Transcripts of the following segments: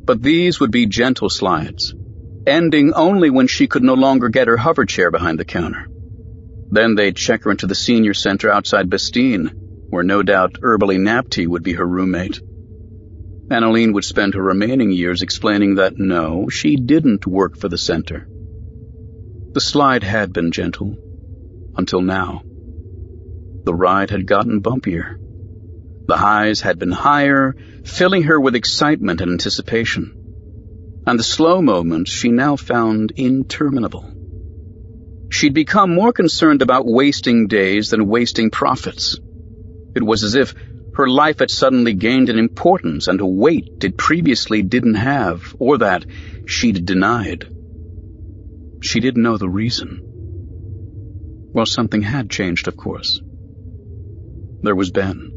But these would be gentle slides, ending only when she could no longer get her hover chair behind the counter. Then they'd check her into the senior center outside Bastille, where no doubt Herbally Napti would be her roommate. Annaline would spend her remaining years explaining that no, she didn't work for the center. The slide had been gentle, until now. The ride had gotten bumpier. The highs had been higher, filling her with excitement and anticipation. And the slow moments she now found interminable. She'd become more concerned about wasting days than wasting profits. It was as if her life had suddenly gained an importance and a weight it previously didn't have, or that she'd denied. She didn't know the reason. Well, something had changed, of course. There was Ben.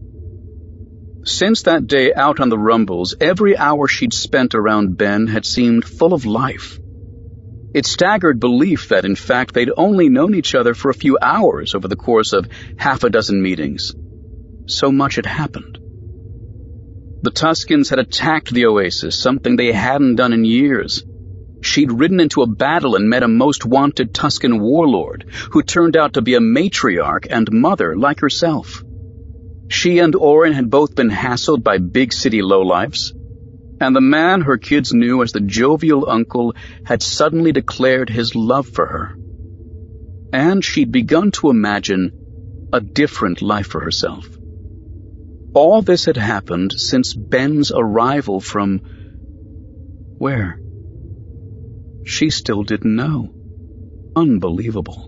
Since that day out on the Rumbles, every hour she'd spent around Ben had seemed full of life. It staggered belief that, in fact, they'd only known each other for a few hours over the course of half a dozen meetings. So much had happened. The Tuskens had attacked the Oasis, something they hadn't done in years. She'd ridden into a battle and met a most wanted Tusken warlord, who turned out to be a matriarch and mother like herself. She and Orin had both been hassled by big city lowlifes, and the man her kids knew as the jovial uncle had suddenly declared his love for her. And she'd begun to imagine a different life for herself. All this had happened since Ben's arrival from... where? She still didn't know. Unbelievable.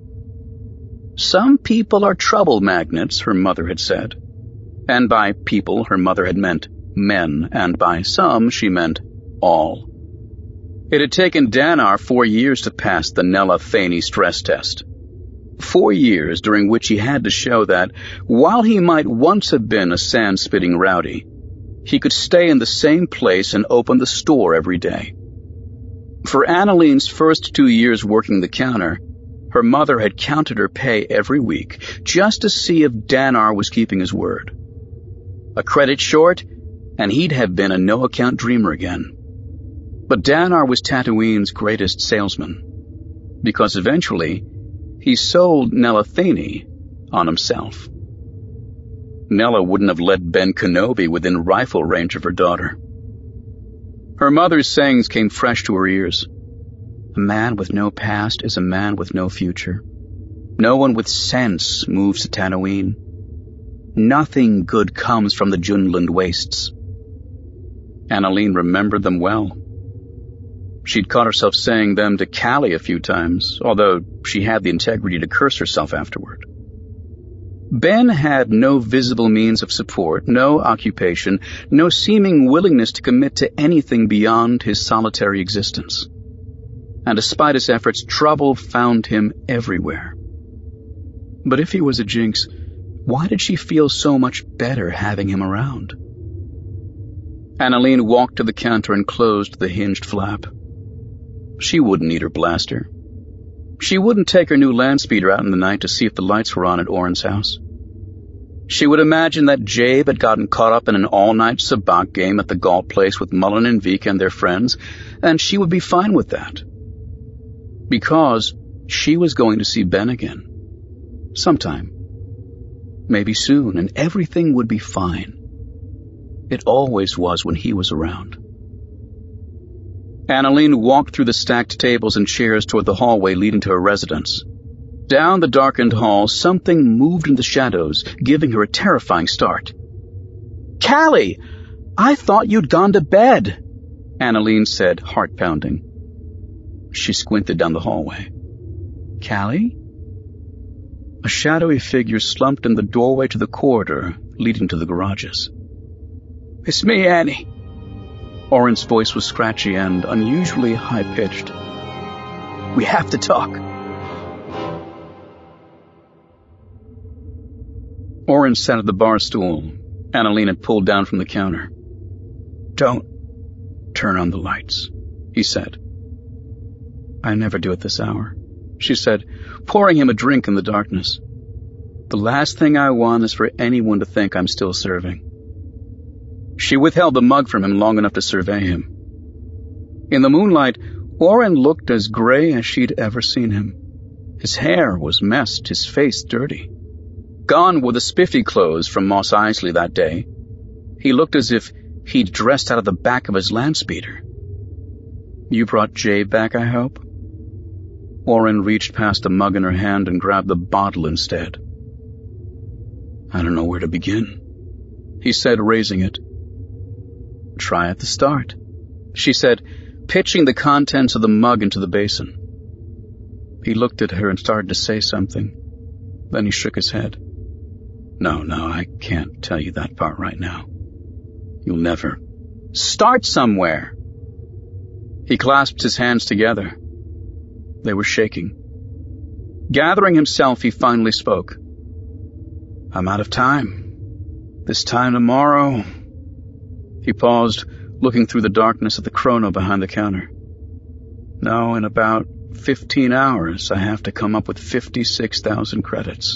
Some people are trouble magnets, her mother had said. And by people, her mother had meant men, and by some, she meant all. It had taken Danar 4 years to pass the Nella Thaney stress test. 4 years during which he had to show that, while he might once have been a sand-spitting rowdy, he could stay in the same place and open the store every day. For Annaline's first 2 years working the counter, her mother had counted her pay every week just to see if Danar was keeping his word. A credit short, and he'd have been a no-account dreamer again. But Danar was Tatooine's greatest salesman, because eventually he sold Nella Thaney on himself. Nella wouldn't have let Ben Kenobi within rifle range of her daughter. Her mother's sayings came fresh to her ears. A man with no past is a man with no future. No one with sense moves to Tatooine. Nothing good comes from the Junland wastes. Annaline remembered them well. She'd caught herself saying them to Callie a few times, although she had the integrity to curse herself afterward. Ben had no visible means of support, no occupation, no seeming willingness to commit to anything beyond his solitary existence. And despite his efforts, trouble found him everywhere. But if he was a jinx, why did she feel so much better having him around? Annaline walked to the counter and closed the hinged flap. She wouldn't need her blaster. She wouldn't take her new landspeeder out in the night to see if the lights were on at Orin's house. She would imagine that Jabe had gotten caught up in an all-night sabacc game at the golf place with Mullen and Vika and their friends, and she would be fine with that. Because she was going to see Ben again. Sometime. Maybe soon, and everything would be fine. It always was when he was around. Annaline walked through the stacked tables and chairs toward the hallway leading to her residence. Down the darkened hall, something moved in the shadows, giving her a terrifying start. "Callie! I thought you'd gone to bed," Annaline said, heart-pounding. She squinted down the hallway. "Callie?" A shadowy figure slumped in the doorway to the corridor leading to the garages. "It's me, Annie." Orin's voice was scratchy and unusually high-pitched. "We have to talk." Orin sat at the bar stool. Annaline had pulled down from the counter. "Don't turn on the lights," he said. "I never do at this hour," she said, pouring him a drink in the darkness. "The last thing I want is for anyone to think I'm still serving." She withheld the mug from him long enough to survey him. In the moonlight, Oren looked as gray as she'd ever seen him. His hair was messed, his face dirty. Gone were the spiffy clothes from Mos Eisley that day. He looked as if he'd dressed out of the back of his landspeeder. "You brought Jay back, I hope?" Oren reached past the mug in her hand and grabbed the bottle instead. "I don't know where to begin," he said, raising it. "Try at the start," she said, pitching the contents of the mug into the basin. He looked at her and started to say something. Then he shook his head. No, I can't tell you that part right now. You'll never. Start somewhere." He clasped his hands together. They were shaking. Gathering himself, he finally spoke. "I'm out of time. This time tomorrow." He paused, looking through the darkness at the chrono behind the counter. "No, in about 15 hours, I have to come up with 56,000 credits.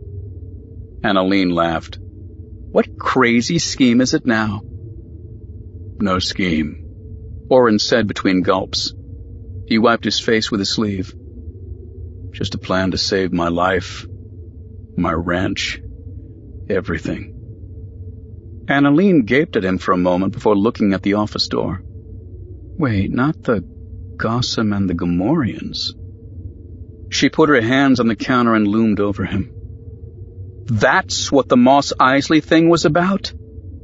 Annalene laughed. "What crazy scheme is it now?" "No scheme," Oren said between gulps. He wiped his face with his sleeve. "Just a plan to save my life, my ranch, everything." Annalene gaped at him for a moment before looking at the office door. "Wait, not the Gossam and the Gamorreans?" She put her hands on the counter and loomed over him. "That's what the Mos Eisley thing was about?"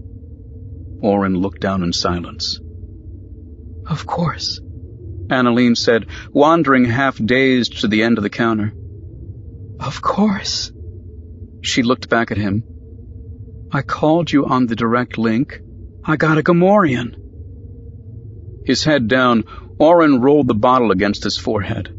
Oren looked down in silence. "Of course," Annalene said, wandering half-dazed to the end of the counter. "Of course." She looked back at him. "I called you on the direct link. I got a Gamorrean." His head down, Oren rolled the bottle against his forehead.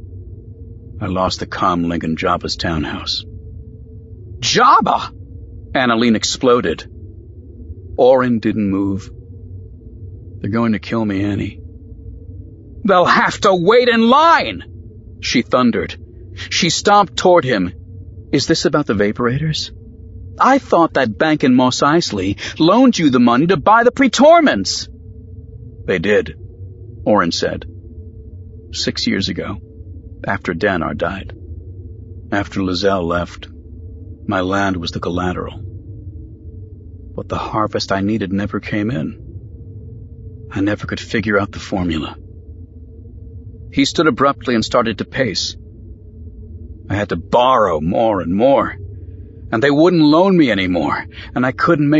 "I lost the comm link in Jabba's townhouse." "Jabba!" Annalene exploded. Oren didn't move. "They're going to kill me, Annie." "They'll have to wait in line!" she thundered. She stomped toward him. "Is this about the Vaporators? I thought that bank in Mos Eisley loaned you the money to buy the Praetormans." "They did," Oren said. 6 years ago, after Danar died. After Lizelle left, my land was the collateral. But the harvest I needed never came in. I never could figure out the formula." He stood abruptly and started to pace. "I had to borrow more and more, and they wouldn't loan me anymore, and I couldn't make